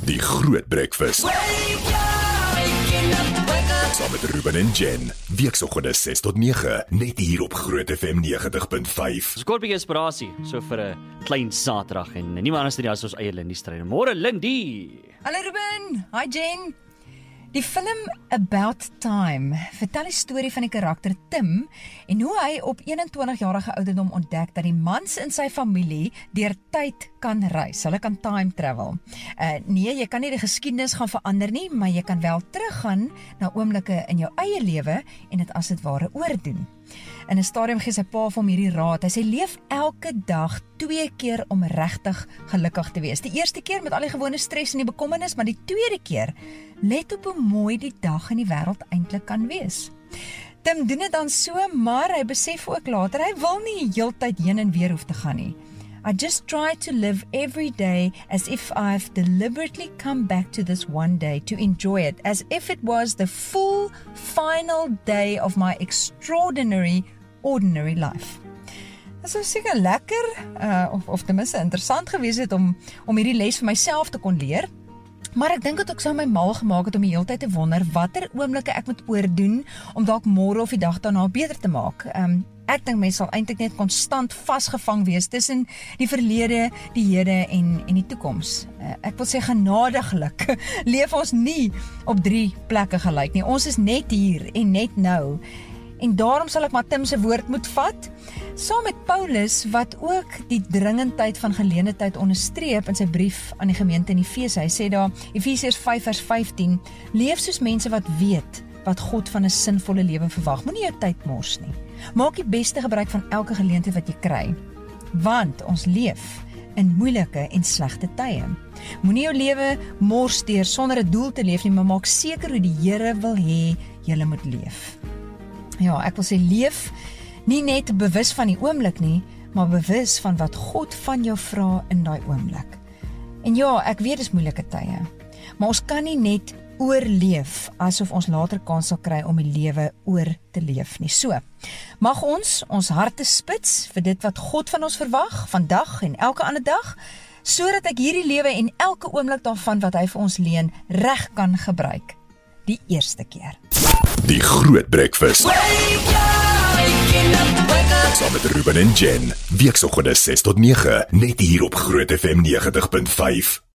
Die Groot Breakfast. Saam met Ruben en Jen. Weekoggende 6 tot 9. Net hier op Groot FM 90.5. Skorpie inspirasie, so vir 'n klein Saterdag en niemand anders nie as ons eie Lindy Strydom. Môre Lindy. Hallo Ruben, hi Jen. Die film About Time vertel die storie van die karakter Tim en hoe hy op 21-jarige ouderdom ontdek dat die mans in sy familie deur tyd kan reis. Hulle kan time travel. Nee, jy kan nie die geskiedenis gaan verander nie, maar jy kan wel teruggaan na oomblikke in jou eie lewe en dit as dit ware oordoen. In 'n stadium gee sy pa vir hom hierdie raad. Hy sê leef elke dag 2 keer om regtig gelukkig te wees. Die eerste keer met al die gewone stres en die bekommernis, maar die tweede keer let op hoe mooi die dag in die wêreld eintlik kan wees. Tim doen dit dan so, maar hy besef ook later hy wil nie heeltyd heen en weer hoef te gaan nie. I just try to live every day as if I've deliberately come back to this one day to enjoy it, as if it was the full final day of my extraordinary ordinary life. Dit sou seker lekker of ten minste interessant gewees het om hierdie les vir myself te kon leer. Maar ek dink dit ook sou my mal gemaak het om die hele tyd te wonder watter oomblikke ek moet oordoen om dalk môre of die dag daarna beter te maak. Ek dink mense sal eintlik net konstant vasgevang wees tussen die verlede, die hede en die toekoms. Ek wil sê genadiglik leef ons nie op 3 plekke gelyk nie. Ons is net hier en net nou. En daarom sal ek maar Tim se woord moet vat, saam met Paulus wat ook die dringendheid van geleentheid onderstreep in sy brief aan die gemeente in Efese. Hy sê daar, Efesiërs 5:15, leef soos mense wat weet wat God van 'n sinvolle lewe verwag. Moenie jou tyd mors nie. Maak die beste gebruik van elke geleentheid wat jy kry, want ons leef in moeilike en slegte tye. Moenie jou lewe mors deur sonder 'n doel te leef nie, maar maak seker hoe die Here wil hê jy moet leef. Ja, ek wil sê leef nie net bewus van die oomblik nie, maar bewus van wat God van jou vra in daai oomblik. En ja, ek weet dis moeilike tye, maar ons kan nie net oorleef asof ons later kans sal kry om die lewe oor te leef nie. So, mag ons harte spits vir dit wat God van ons verwag, vandag en elke ander dag, sodat ek hierdie lewe en elke oomblik daarvan wat hy vir ons leen, reg kan gebruik. Die eerste keer. Die Groot Breakfast. Saam met Ruben en Jen. Weekoggende 6 tot 9. Net hier op Groot FM 90.5.